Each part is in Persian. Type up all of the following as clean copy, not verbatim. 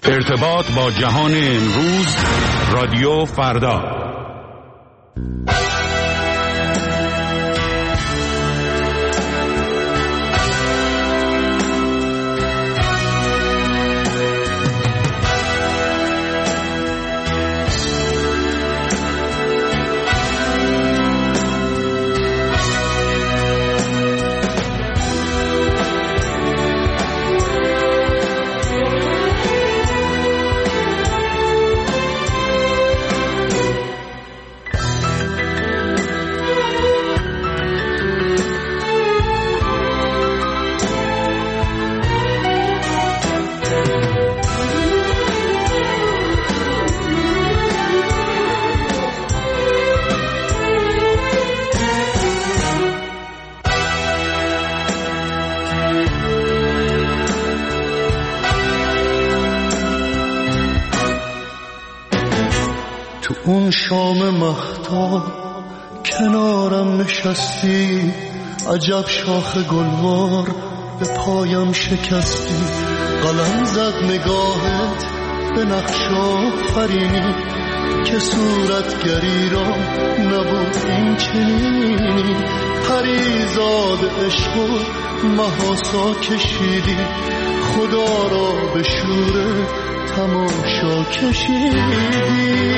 ارتباط با جهان امروز، رادیو فردا. اون شام مهتاب کنارم نشستی، عجب شاخ گلوار به پایم شکستی. قلم زد نگاهت به نقش آفرینی که صورتگری را نبود این چنینی. پریزاد عشق و محاسا کشیدی، خدا را به شور تماشا کشیدی.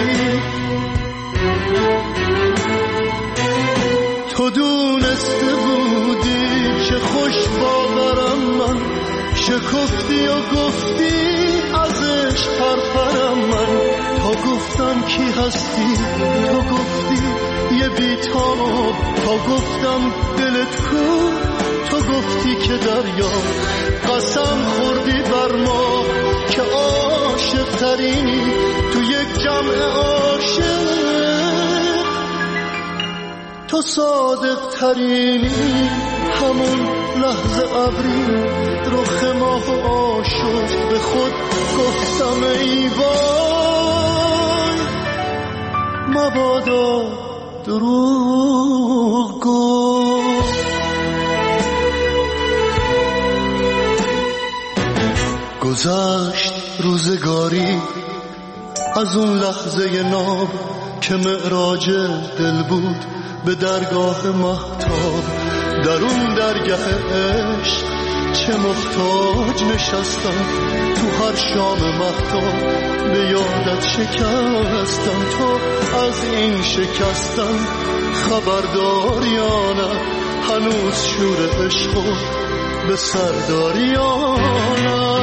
تو دونسته بودی چه خوش باورم من، شکفتی و گفتی ازش پرپرم من. تا گفتم کی هستی تو گفتی یه بیتاب، تا گفتم دلت کو تو گفتی که دریا. قسم خوردی بر ما که عاشق ترینی تو یک جمع عاشق، تو صادق ترینی. همون لحظه ابری رخ ماه آشفت، به خود گفتم ای وای مبادا دروغ گفت. گذشت روزگاری از اون لحظه ناب که معراج دل بود به درگاه مهتاب. در اون درگاه عشق چه محتاج نشستم، تو هر شام مهتاب به یادت شکستم. تو از این شکستم خبردار یا نه، هنوز شور عشق به سردار یا نه.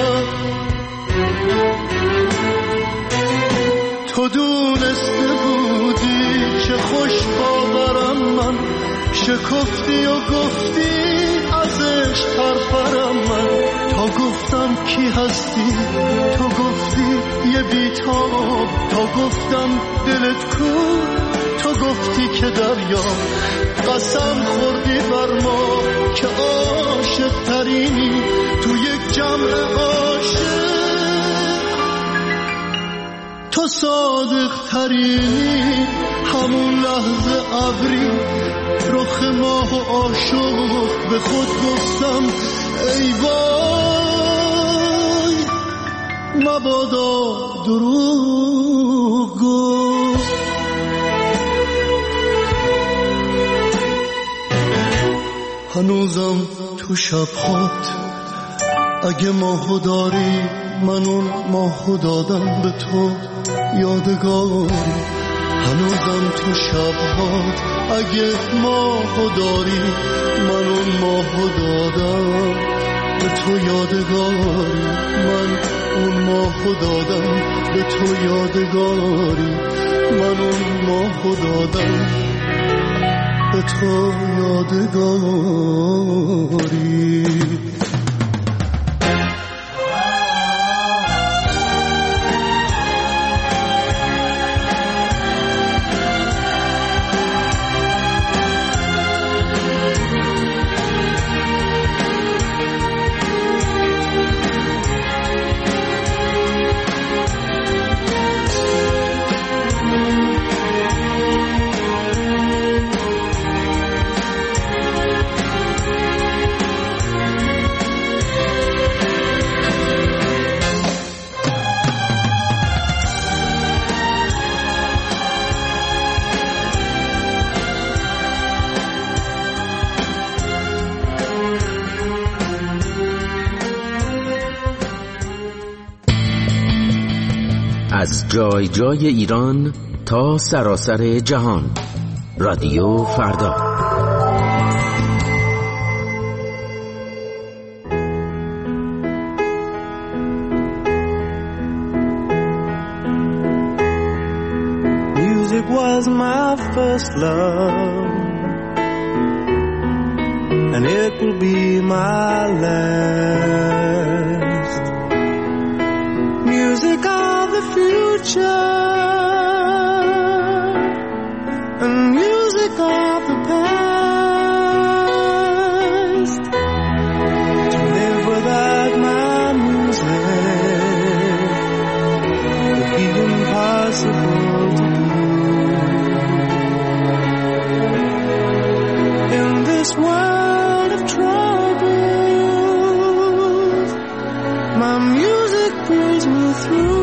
تو دونسته بودی چه خوش باورم من، شکفتی و گفتی ازش پرپرم من. تا گفتم کی هستی تو گفتی یه بیتاب، تا گفتم دلت کو تو گفتی که دریا. قسم خوردی بر ما که عاشق ترینی تو یک جمع عاشق، تو صادق ترینی. همون لحظه ابری رخ ماه و عاشق، به خود گفتم ای وای مبادا دروغ گفت. هنوزم تو شبهات اگه ماهو داری، من اون ماهو دادم به تو یادگاری. هنوزم تو شبهات اگه ماهو داری، من اون ماهو دادم به تو یادگاری. من اون ماهو دادم به تو یادگاری، من اون ماهو دادم به تو یادگاری. از جای جای ایران تا سراسر جهان. رادیو فردا. Music was my first love, and it will be my last. Music of the future, and music of the past. To live without my music would be impossible to do. In this world of troubles, my music pulls me through.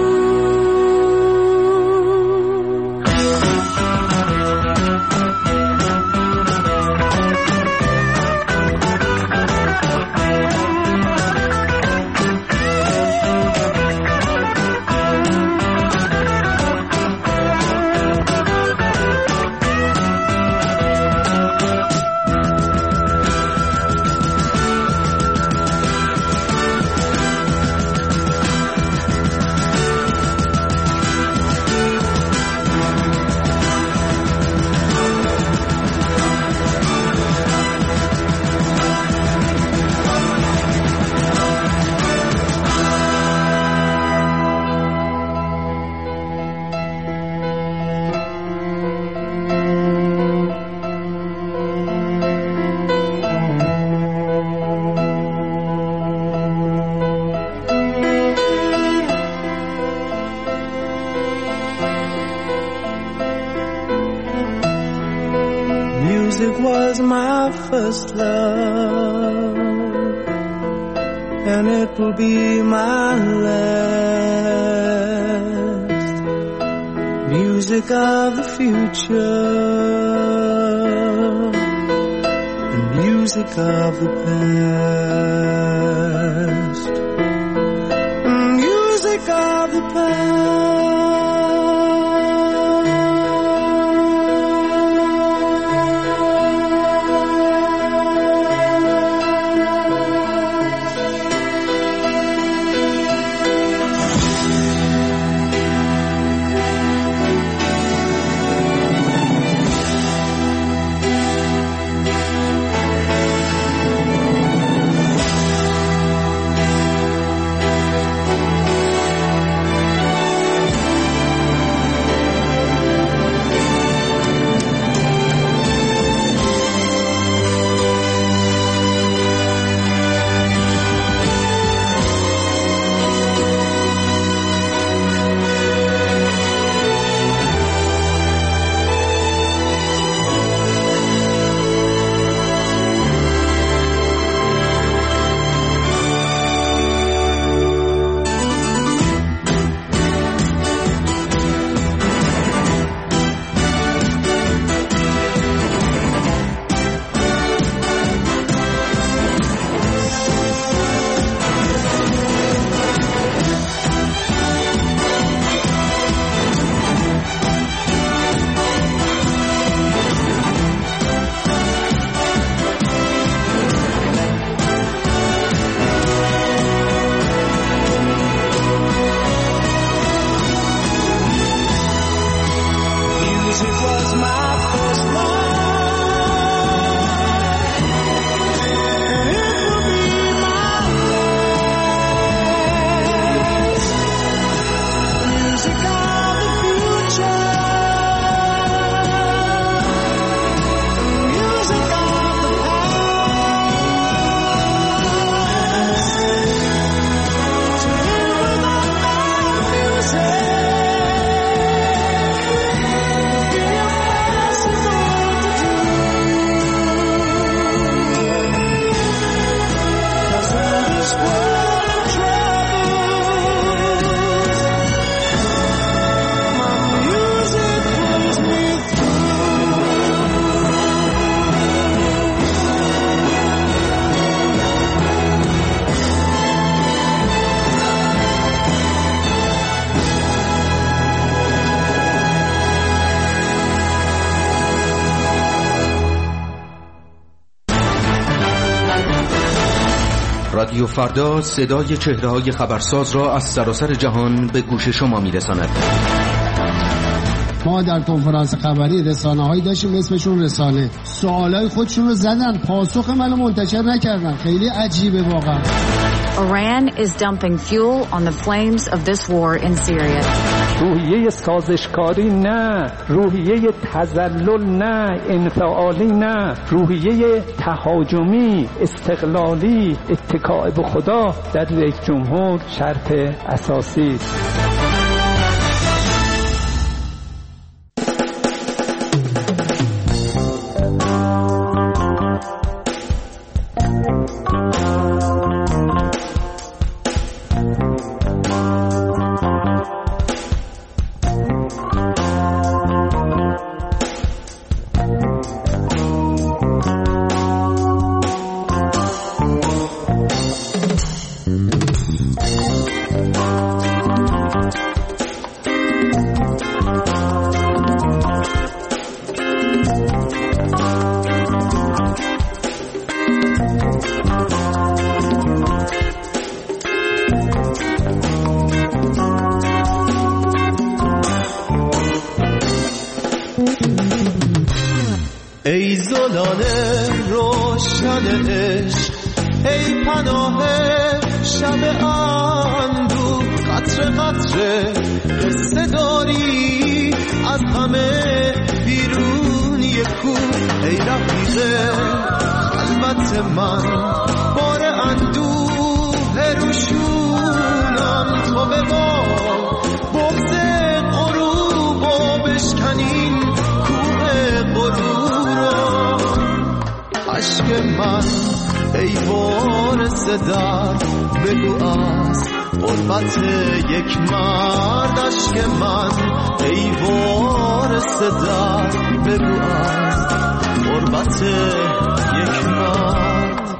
Music was my first love, and it will be my last. Music of the future, and music of the past. Music of the past. رادیو فردا صدای چهره‌های خبرساز را از سراسر جهان به گوش شما می‌رساند. ما در کنفرانس خبری رسانه‌هایی داشتیم اسمشون رسانه، سوالای خودشون رو زدن، پاسخ منو منتشر نکردن. خیلی عجیبه واقعا. Iran is dumping fuel on the flames of this war in Syria. روحیه سازشکاری نه، روحیه تذلل نه، انفعالی نه، روحیه تهاجمی، استقلالی، اتکاء به خدا در رئیس جمهور شرط اساسی است. ای زلال روشن عشق، ای پناه شب اندوه، قطره قطره قصه داری از همه بیرونی کوه. ای رفیق خلوت من، بار اندوه روشونم، تو به ما بغض غروب و بشکنین کوه غروب. عشق من ای وارث درد، بگو از غربت یک مرد. عشق من ای وارث درد، بگو از غربت یک مرد.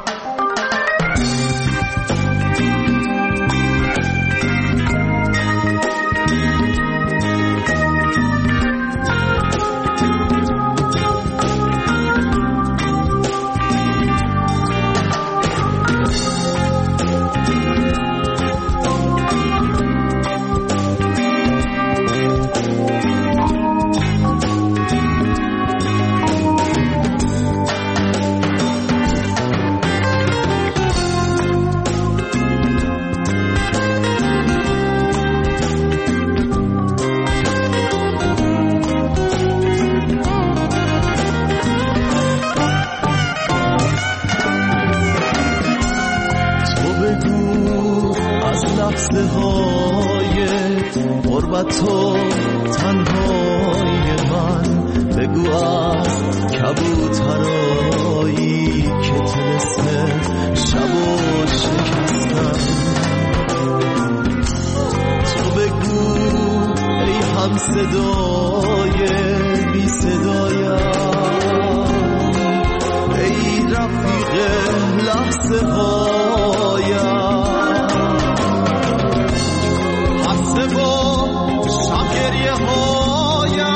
تو تنهای من، بگو از کبوترایی که طلسم شبو شکستم. تو بگو ای هم صدای بی صدایم، ای رفیق لحظه هایم. حسه با گریه هایم،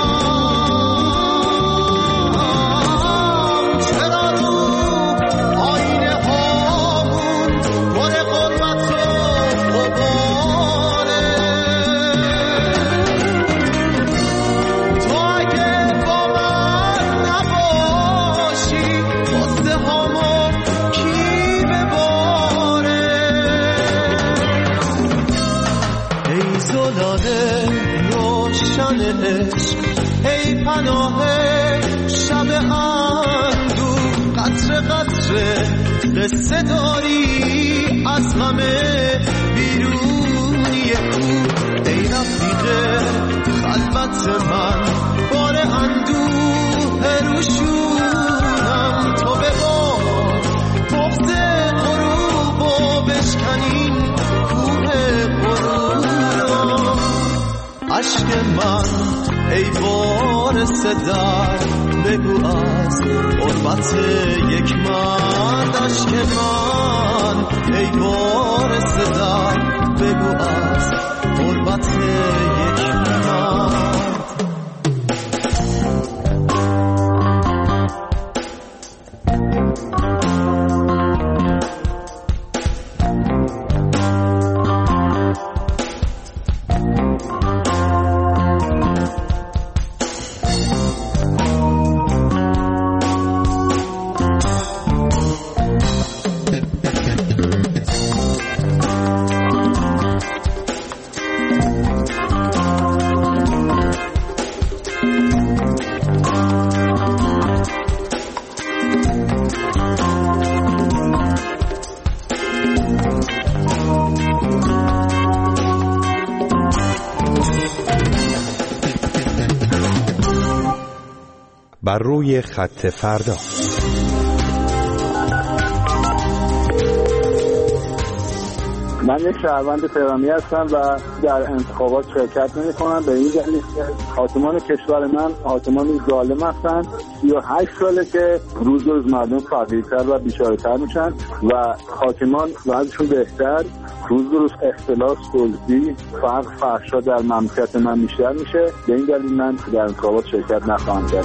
چرا رو آینه هامون پر غربت و غباره. تو اگه با من نباشی، غصه هامو کی بباره. ای زلاله روشن عشق، ای پناه شب اندوه، قطره قطره قصه داری از همه بیرونی کوه. ای رفیق خلوت من، بار اندوه روشونم، تو به ما بغض غروب و بشکنین کوه غروب. عشق من ای وارث درد، بگو از غربت یک مرد. عشق من ای وارث درد، بگو از غربت یک مرد. بر روی خط فردا. من یک شهروند تهرانی هستم و در انتخابات شرکت نمی‌کنم. به این دلیل که حاکمان کشور من حاکمان ظالم هستند. 38 ساله که روز به روز مردم فقیرتر و بیچاره‌تر میشن و حاکمان وضعشون بهتر، روز به روز اختلاس، دزدی، فقر، فحشا در مملکت من بیشتر میشه. به این دلیل من در انتخابات شرکت نخواهم کرد.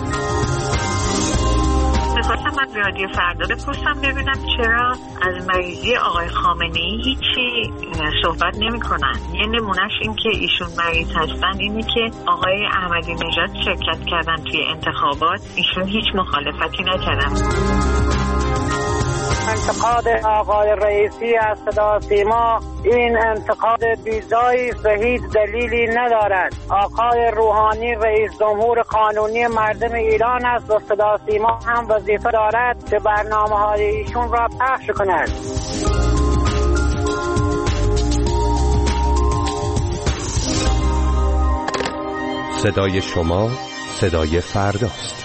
میخواستم من رادیو فردا بپرسم ببینم چرا از مریضی آقای خامنه‌ای هیچی صحبت نمی کنن. یه نمونهش این که ایشون مریض هستن اینه که آقای احمدی نژاد شرکت کردن توی انتخابات، ایشون هیچ مخالفتی نکردن. انتقاد آقای رئیسی از صدا سیما این انتقاد بیجایی است و هیچ دلیلی ندارد. آقای روحانی رئیس جمهور قانونی مردم ایران است و صدا سیما هم وظیفه دارد که برنامه‌های ایشون را پخش کند. صدای شما صدای فرداست.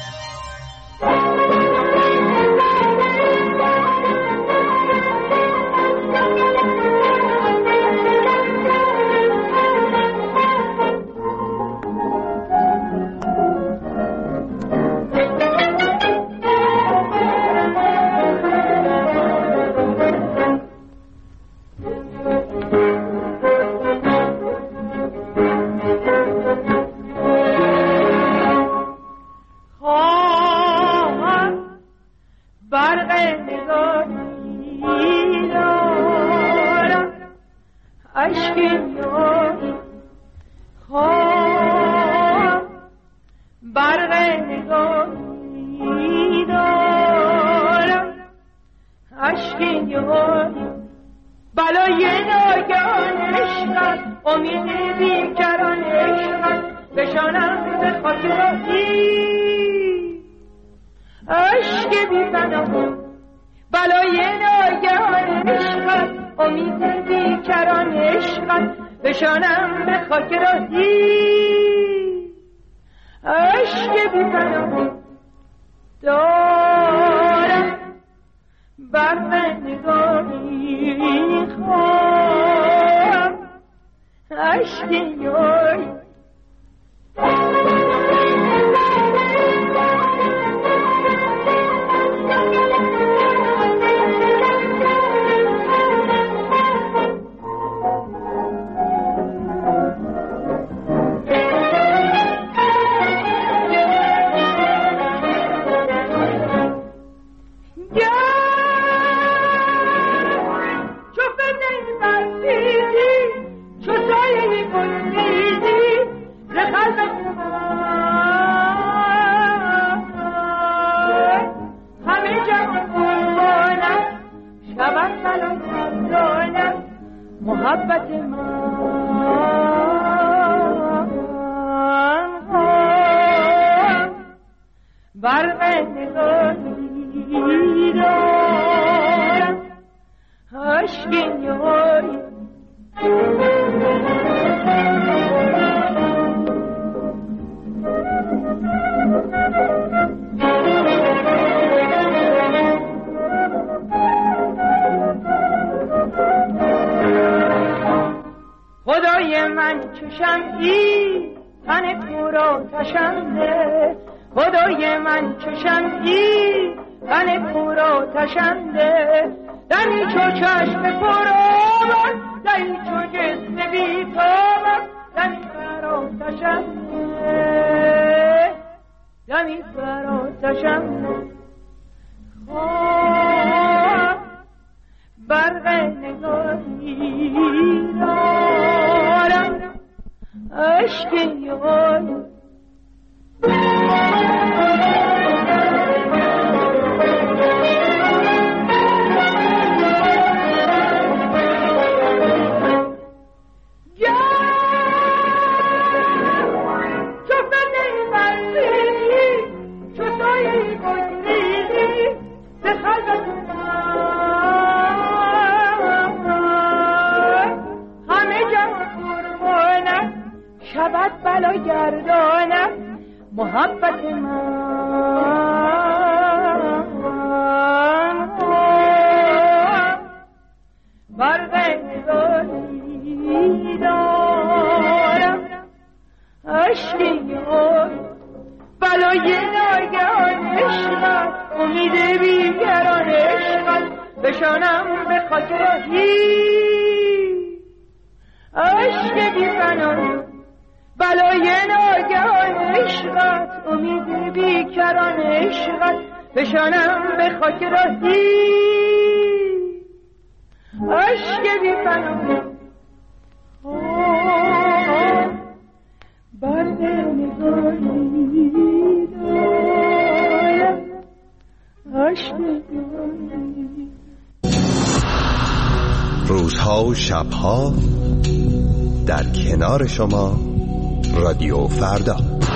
خدای من چشم ای تن پورا تشنده، خدای من چشم ای تن پورا تشنده، دمی چو چشم پرآبان دمی چو جسم بیتابان، دمی فرا تشنده دمی فرا تشنده. برق نگاهی دارم عشق یاری، شود بلا گردانم محبت من برق نگاهی دارم عشقی بلای ناگهان عشقت امید بیگران عشقت بشانم به خاک راهی عشق بی فنان بلای ناگهان عشقت امید بیگران عشقت بشانم به خاک راهی عشق بی فنان برق نگاهی دارم عشق روزها و شبها در کنار شما رادیو فردا.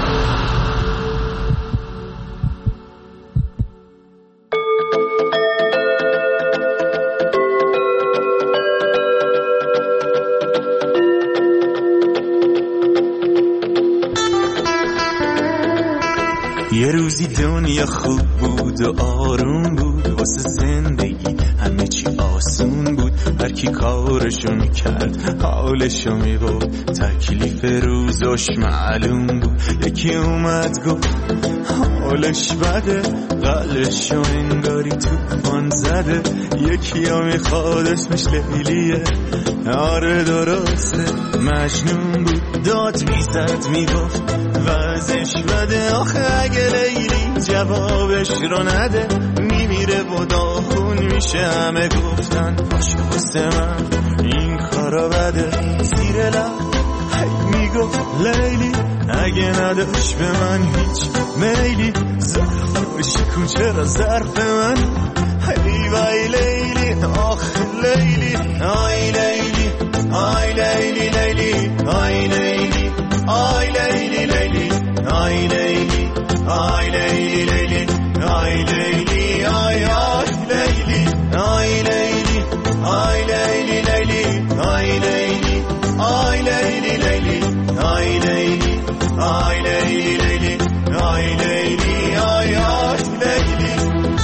یه روزی دنیا خوب بود و آروم بود واسه زندگی همه چی آسون بود هر کی کارشو میکرد حالشو میبود تکلیف روزش معلوم بود یکی اومد گفت حالش بده قلشو انگاری توفان زده یکی ها میخواد اسمش لیلیه آره درسته مجنون بود داد میزد میگفت وضعش بده آخه اگه لیلی جوابش رو نده میمیره و داغون میشه همه گفتن باشه واسه من این کارا بده زیر لب میگفت لیلی اگه نداشت به من هیچ میلی ظرفش کن چرا ظرف من ای وای لیلی آخ لیلی آی لیلی آی لیلی لیلی آی لیلی آی لیلی لیلی آی لیلی آی لیلی لیلی آی لیلی آی آی لیلی آی لیلی آی لیلی لیلی آی لیلی آی لیلی لیلی آی لیلی آی لیلی لیلی آی لیلی آی آی لیلی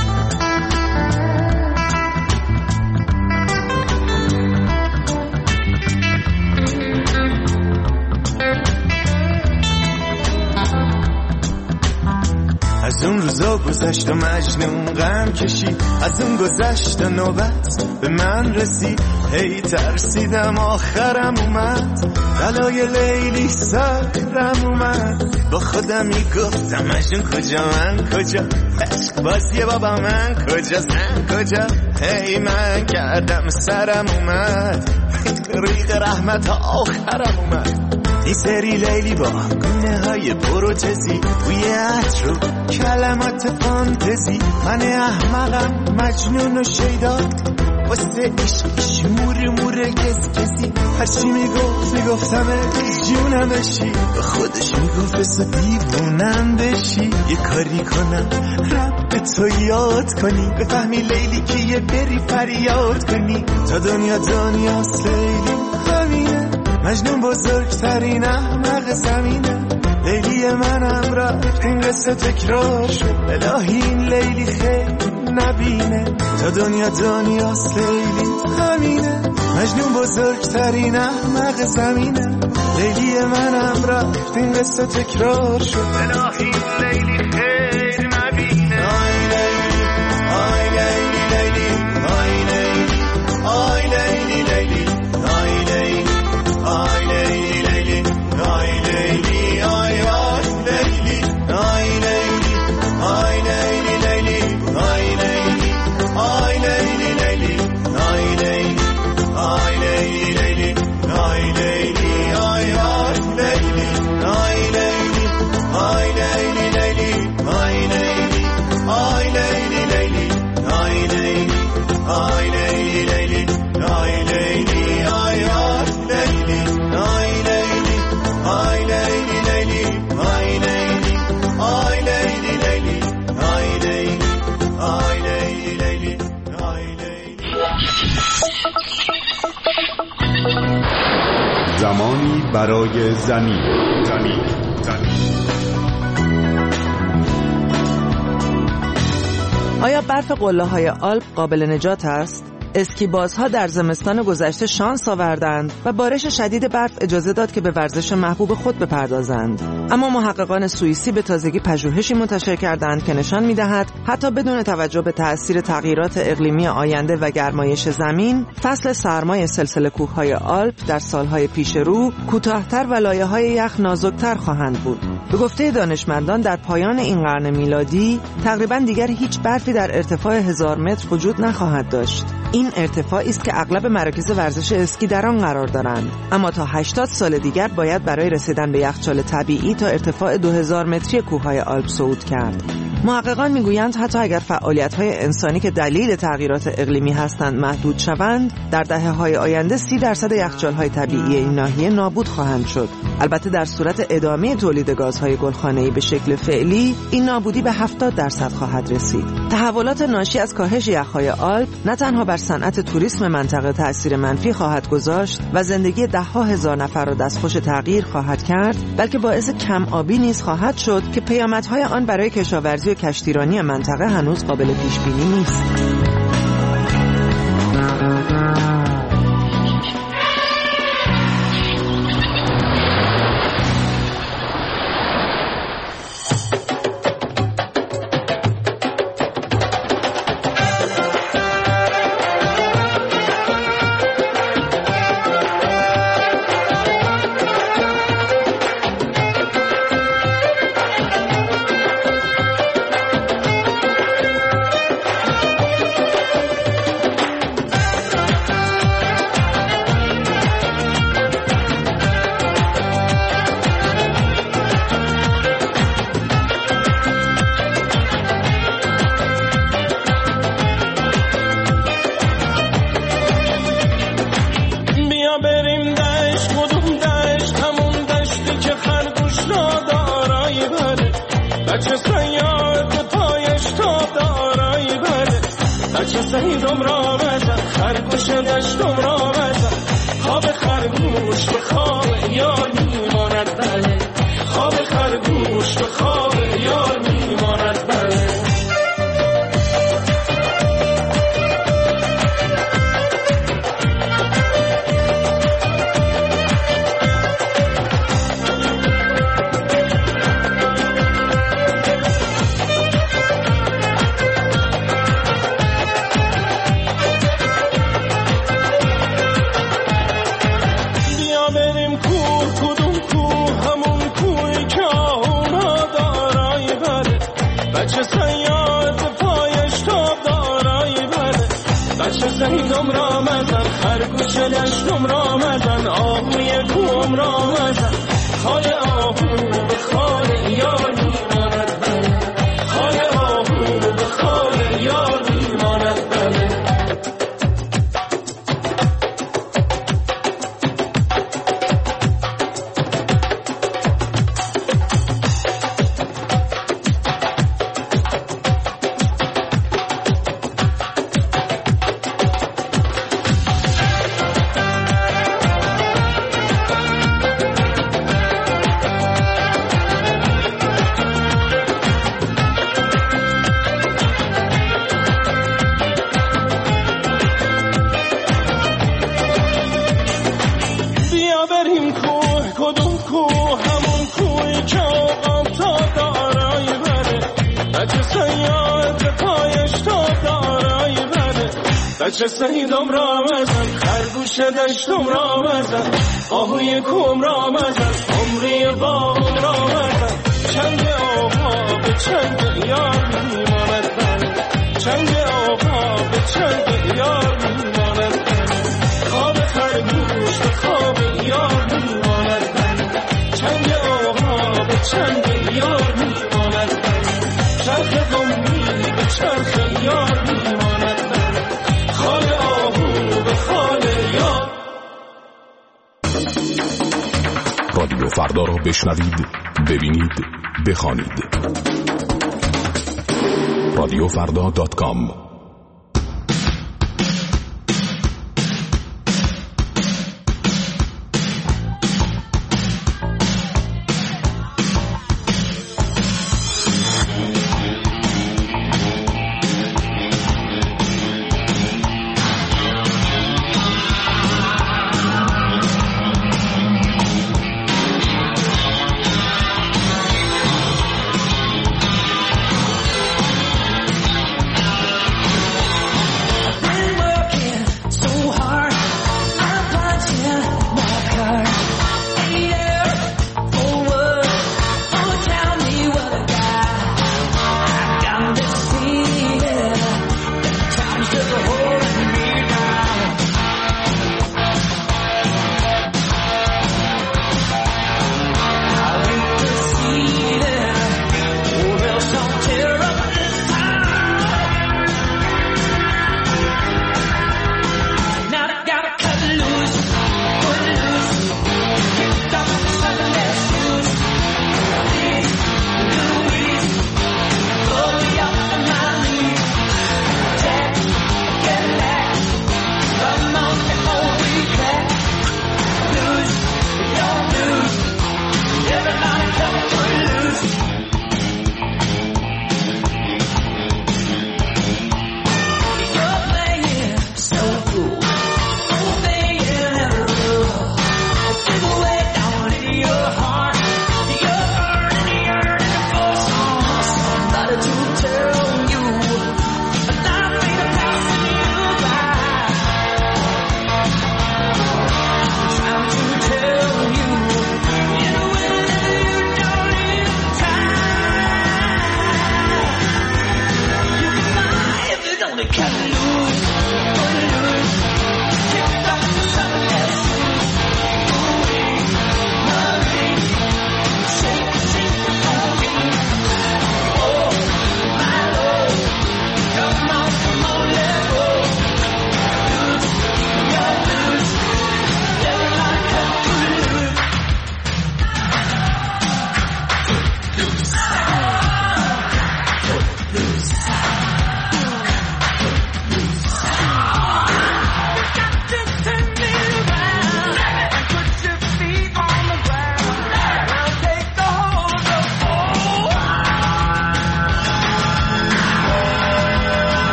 از اون روزا گذشت و مجنون غم کشید از اون گذشت و نوبت به من رسید هی ترسیدم آخرم اومد بلای لیلی سرم اومد با خودم میگفتم مجنون کجا من کجا عشق بازیه بابا من کجا زن کجا هی من کردم سرم اومد ریق رحمت آخرم اومد این سری لیلی با گونه های پروتزی بوی عطر و کلمات فانتزی من احمقم مجنون و شیدا واسه عشقش موره کسی هرچی میگفتم جونم بشی خودش میگفت بسا دیوونم بشی یه کاری کنم رب تو یاد کنی بفهمی لیلی که یه بری فریاد کنی تا دنیاست لیلی همینه مجنون بزرگترین احمق زمینه لیلی منم رفت این قصه تکرار شد الهی این لیلی خیلی نبینه تا دنیاست لیلی همینه مجنون بزرگترین احمق زمینه لیلی منم رفت این قصه تکرار شد الهی این لیلی خیلی نبینه آی لیلی آی لیلی لیلی آی لیلی آی لیلی لیلی آی لیلی آی لیلی لیلی آی لیلی آی آی لیلی آی لیلی آی لیلی لیلی آی لیلی آی لیلی لیلی آی لیلی آی لیلی لیلی آی لیلی آی آی لیلی آی لیلی آی لیلی لیلی آی لیلی آی لیلی لیلی آی لیلی آی لیلی لیلی آی لیلی آی آی لیلی آی لیلی آی لیلی لیلی آی لیلی آی لیلی لیلی آی لیلی آی لیلی لیلی آی لیلی. زمانی برای زمین آیا برف قله‌های آلپ قابل نجات است؟ اسکیبازها در زمستان گذشته شانس آوردند و بارش شدید برف اجازه داد که به ورزش محبوب خود بپردازند. اما محققان سوئیسی به تازگی پژوهشی منتشر کردند که نشان می‌دهد حتی بدون توجه به تأثیر تغییرات اقلیمی آینده و گرمایش زمین، فصل سرمای سلسله کوه‌های آلپ در سالهای پیش رو کوتاه‌تر و لایه‌های یخ نازک‌تر خواهند بود. به گفته دانشمندان در پایان این قرن میلادی تقریباً دیگر هیچ برفی در ارتفاع 1000 متر وجود نخواهد داشت. این ارتفاعی است که اغلب مراکز ورزش اسکی در آن قرار دارند، اما تا 80 سال دیگر باید برای رسیدن به یخچال طبیعی تا ارتفاع 2000 متری کوههای آلپ صعود کرد. محققان میگویند حتی اگر فعالیت‌های انسانی که دلیل تغییرات اقلیمی هستند محدود شوند، در دهه‌های آینده 30% یخچال‌های طبیعی این ناحیه نابود خواهند شد. البته در صورت ادامه تولید گازهای گلخانه‌ای به شکل فعلی، این نابودی به 70% خواهد رسید. تحولات ناشی از کاهش یخ‌های آلپ نه تنها بر صنعت توریسم منطقه تأثیر منفی خواهد گذاشت و زندگی ده‌ها هزار نفر را دستخوش تغییر خواهد کرد، بلکه باعث کم آبی نیز خواهد شد که پیامدهای آن برای کشاورزی و کشتیرانی منطقه هنوز قابل پیش بینی نیست. بچه سیدم را مزن خرگوش دشتم را مزن آهوی کوم را مزن عمری باغم را مزن چنگ آقا به چنگ یار میماند من چنگ آقا به چنگ یار میماند من خواب خرگوش به خواب یار میماند من چنگ آقا به چنگ یار میماند من چرخ قومی به چرخ یار میماند من خال آهو به خال یار. رادیو فردا را بشنوید، ببینید، بخوانید. radiofrda.com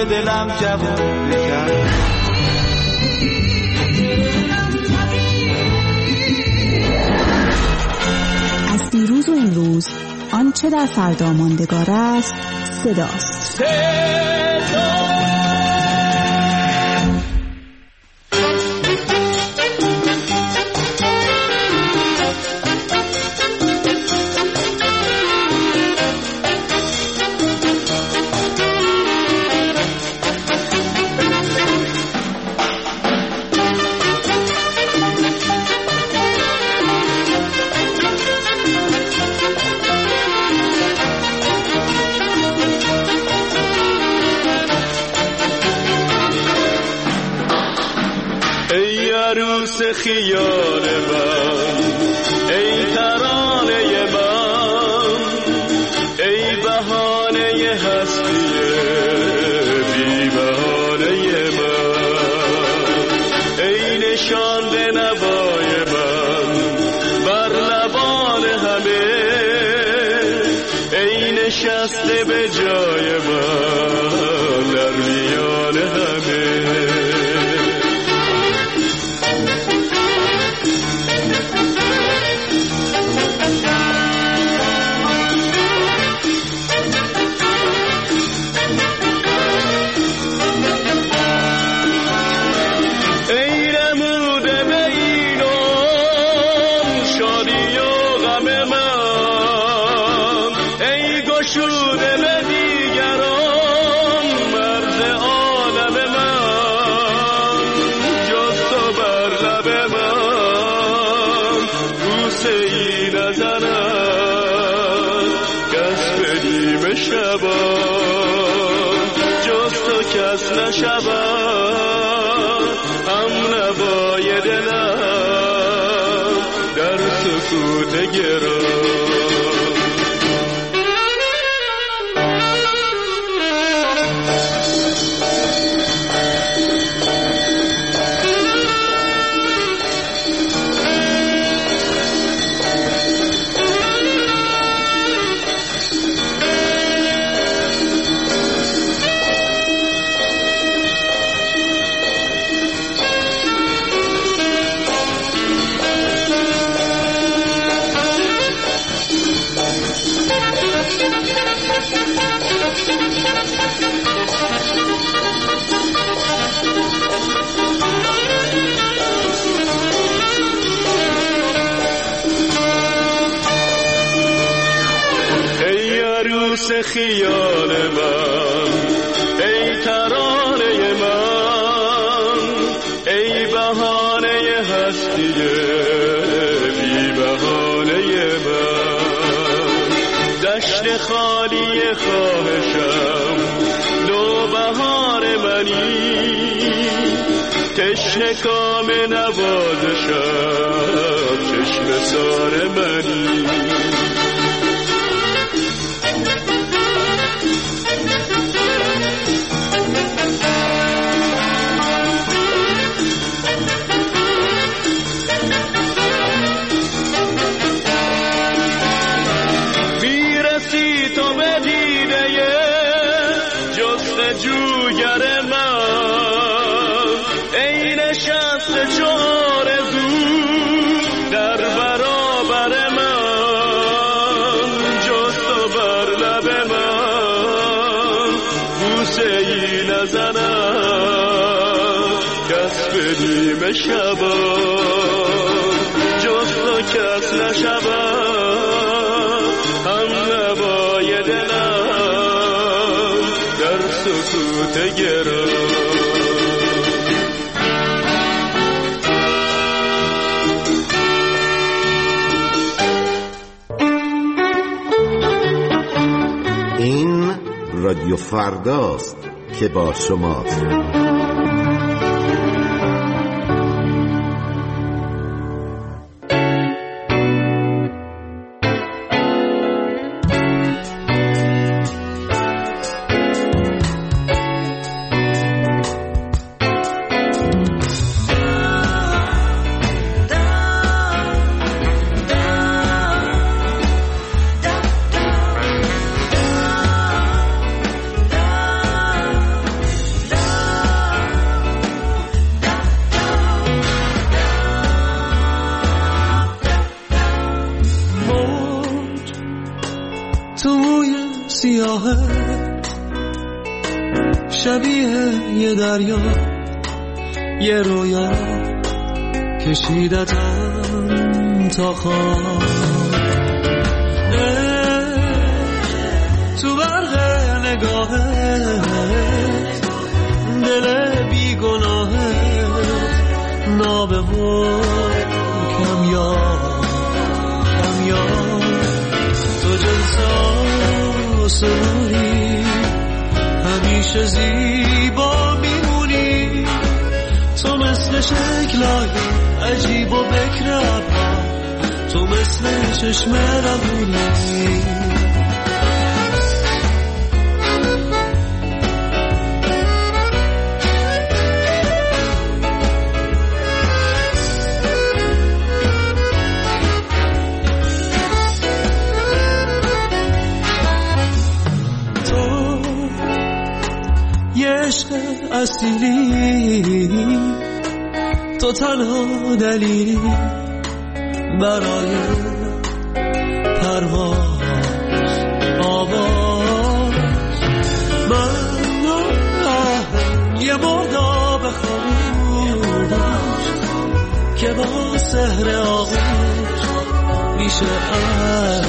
که دلم جوون کرد. از دیروز و امروز آنچه در فردا ماندگار است صداست. خیال من ای ترانه من، ای بهانه هستی بی بهانه من، ای نشانده نوای من بر لبان همه، ای نشسته به جای من در میان همه. کس نشود هم نوای دلم در سکوت گرام. خیال من ای ترانه من، ای بهانه هستی بی بهانه من، دشت خالی خواهشم نوبهار منی، تشنه کام نوازشم چشم سار منی. جوگر من ای نشسته چار زو در برابر من، جز تو بر لب من بوسه ای نزند کس به نیمه شبا، جز تو کس نشود هم نوای دلم در سکوت گرام. این رادیو فرداست که با شماست. شبیه یه دریا، یه رویا کشیدتم تا خواب. تو برق نگاهت دل بیگناهت نابه و کمیاب تو جنس آسمونی همیشه زیبا میمونی. تو مثل شکلای عجیب و بکر ابرا، تو مثل چشم روونی. اصیلی تو تنها دلیلی برای پرواز آواز. من یه مرداب خاموش که با سحر آغوش میشه از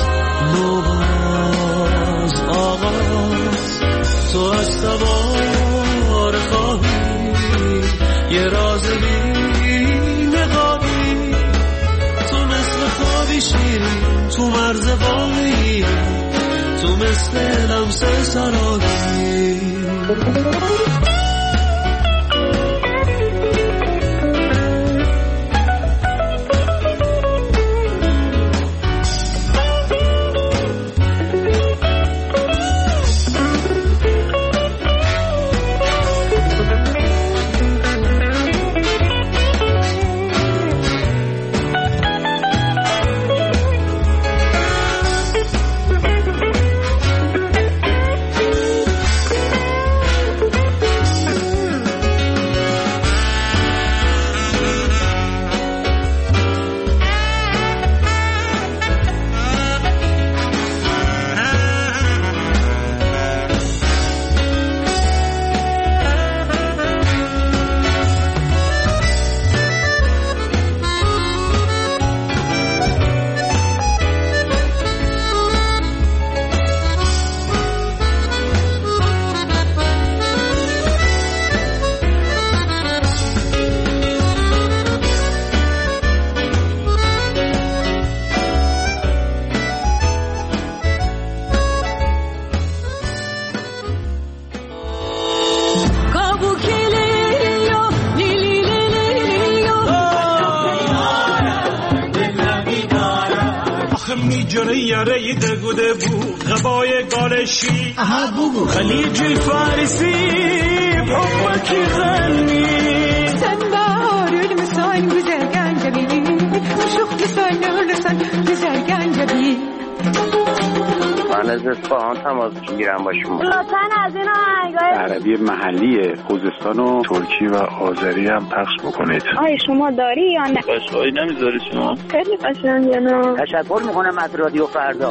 نوباز آغاز. تو از سوار خواهی یه راز بی نقابی، تو مثل خوابی شیرین تو مرز واقعی، تو مثل لمس سرابی. یاره دگوده بود غبای گالشی خلیج فارسی بحبکی غنی sen bağır ölmüsen güzel gencebi aşık sen ölürsen güzel gencebi. من از اصفهان تماس میگیرم با شما. لطفاً از این آهنگای عربی محلی خوزستان و ترکی و آذری هم پخش بکنید. آیا شما داری یا نه؟ قشقایی نمیذاری شما؟ خیلی قشنگه نه. تشکر میکنم از رادیو فردا.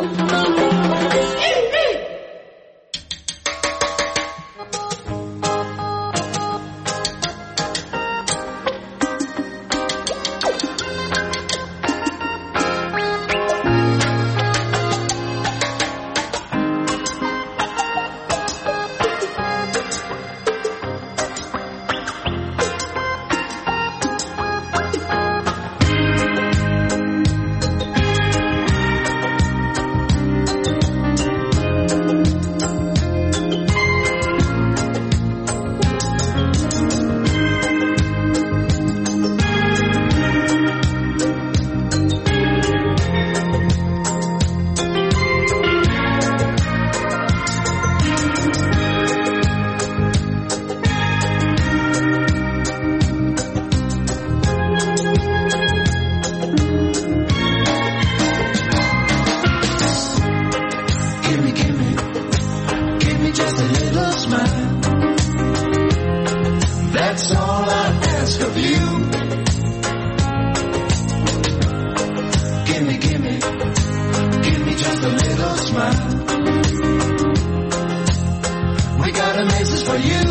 a message for you.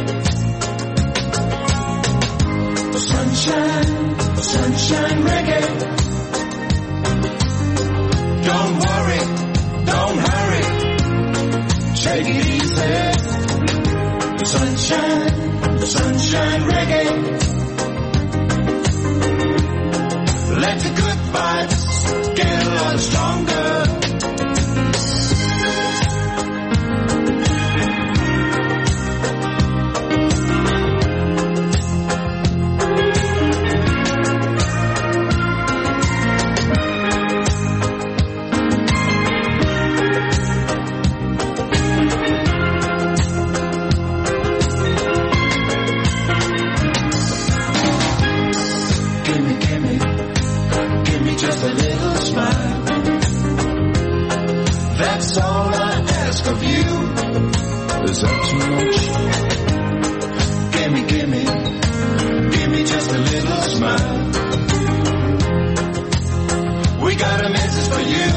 Sunshine, sunshine reggae. Don't worry, don't hurry, take it easy. Sunshine, sunshine reggae. Let the good vibes get a lot stronger. That's all I ask of you. Is that too much? Give me just a little smile. We got a message for you.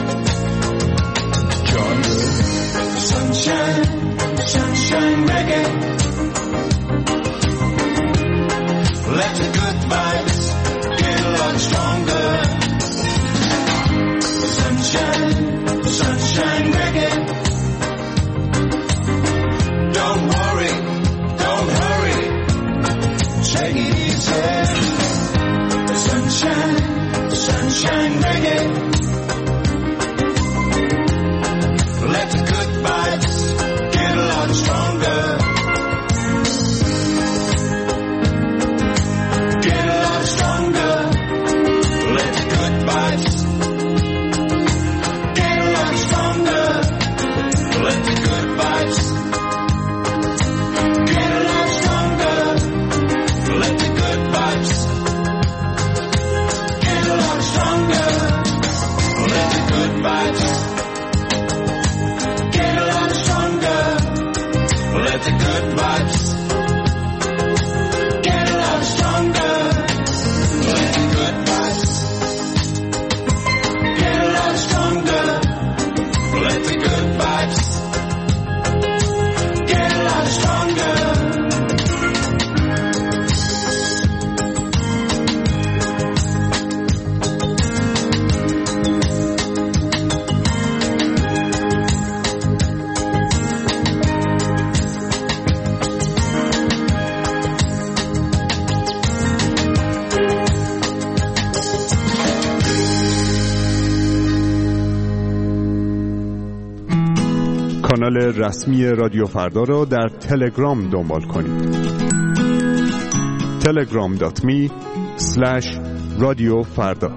Join the sunshine, sunshine reggae. Let the good vibes get a lot stronger. Sunshine, sunshine reggae. Don't worry, don't hurry, take it easy. Sunshine, sunshine reggae. Let the good vibes get a lot stronger. Get a lot stronger. Let the good vibes stronger. Let the good vibes get a lot stronger. Let the good vibes get a lot stronger. Let the good vibes get a lot stronger. Let the good vibes get a lot stronger. Let the good vibes get a lot stronger. Let the good vibes get a lot stronger. کانال رسمی رادیو فردا را در تلگرام دنبال کنید. telegram.me/رادیوفردا.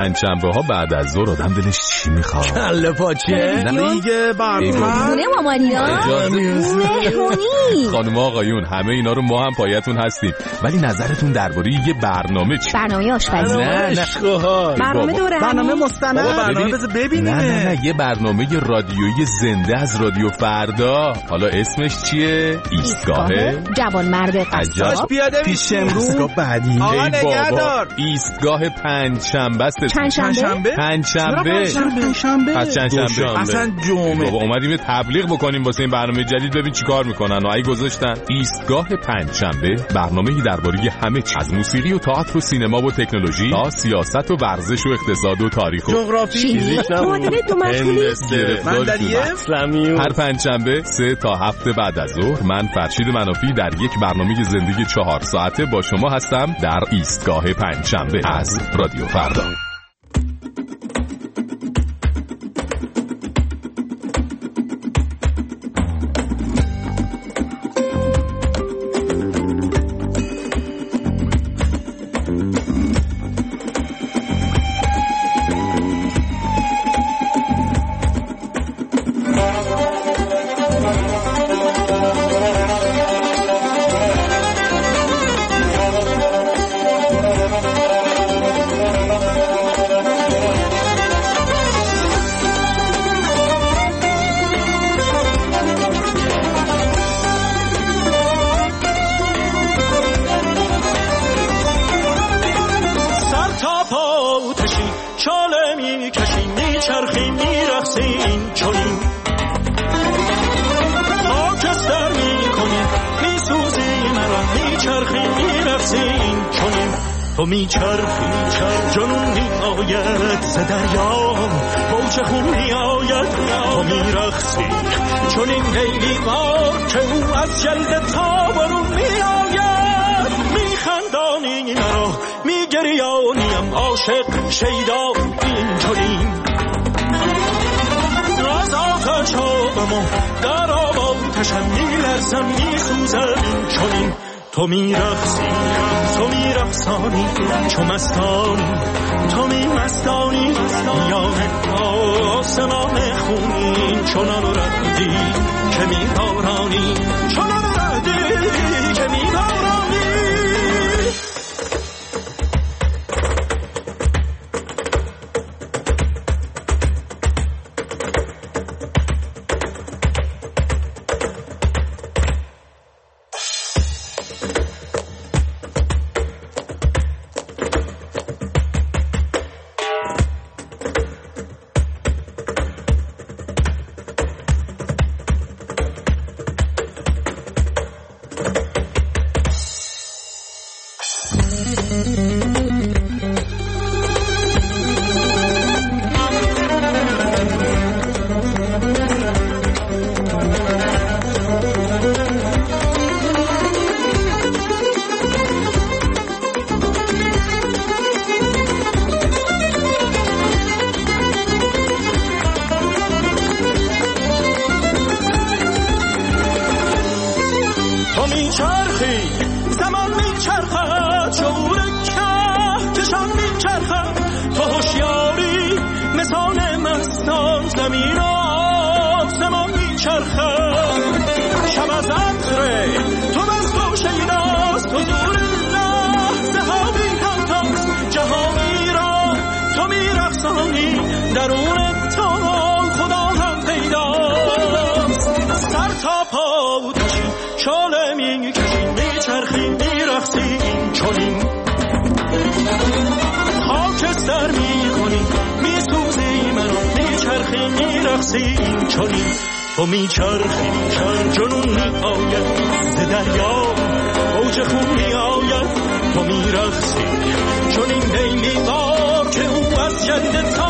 پنجشنبه ها بعد از ظهر آدم دلش چی میخواد؟ کله پاچه، دیگه برنامه مامانینا مهمونی. خانم آقایون همه اینا رو ما هم پایتون هستیم، ولی نظرتون درباره یه برنامه چی؟ برنامه آشپزی. نه برنامه دوره، برنامه مستند، برنامه بذار ببینیم. نه یه برنامه رادیویی زنده از رادیو فردا. حالا اسمش چیه؟ ایستگاه جوانمرد قصاب. پیاده پیش امروز بعدی. آقا نگهدار. ایستگاه پنجشنبه است. پنجشنبه؟ پنجشنبه. اصلا جمعه. بابا اومدیم تبلیغ بکنیم واسه این برنامه جدید، ببین چیکار میکنن و ای گذاشتن. ایستگاه پنجشنبه برنامه‌ای درباره همه چیز، از موسیقی و تئاتر و سینما و تکنولوژی تا سیاست و ورزش و اقتصاد و تاریخ و جغرافی، معادله دو مشغولی. هر پنجشنبه 3 تا 7 بعد از ظهر من فرشید منافی در یک برنامه زندگی 4 ساعته با شما هستم در ایستگاه پنجشنبه از رادیو فردا. تو میچرخی جنون میآید ز دریا، موج خون میآید تو میرقصی چون این لیلی بار که او از جلد تابرون میآید. میخندانی مرا میگریانیم عاشق شیدا این چنین، از آتش آبم در آب آتشم میلرزم میسوزم این چنین. تو میرقصی تو میرقصانی چو مستانی تو میمستانی میان آسمان خونین چنان ردی که میبارانی چنان ردی که میبارانی. تو میچرخی جنون میآید ز دریا، موج خون میآید تو میرقصی چون این لیلی بار که او از جلد